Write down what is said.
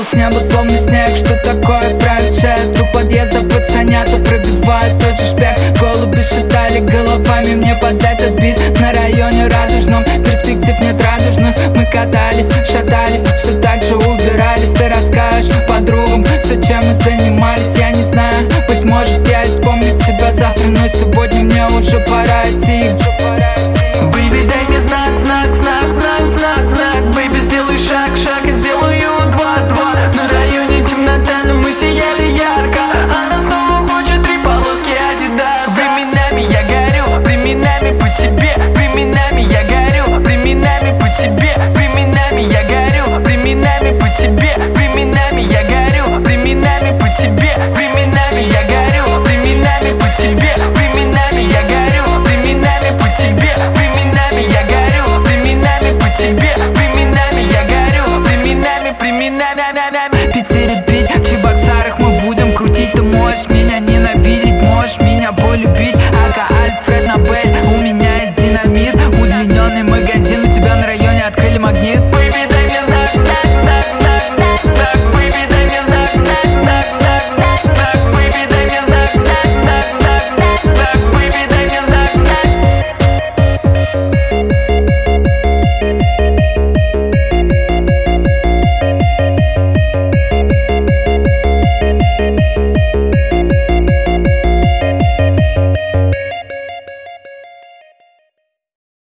Падал с неба словно снег. Что такое правит? У подъезда пацанята пробивают тот же шпек. Голуби шатали головами мне под этот бит. На районе Радужном перспектив нет радужных. Мы катались, шатались, все так же убирались. Ты расскажешь подругам все, чем мы занимались. Я не знаю, быть может я и вспомню тебя завтра, но сегодня мне уже пора идти. Baby, дай мне знак, знак, знак, знак, знак, знак. Baby, сделай шаг, шаг, и сделаю два, два. На районе темнота, но мы сияли ярко. Она снова хочет 3 полоски Adidas. Временами я горю, временами по тебе.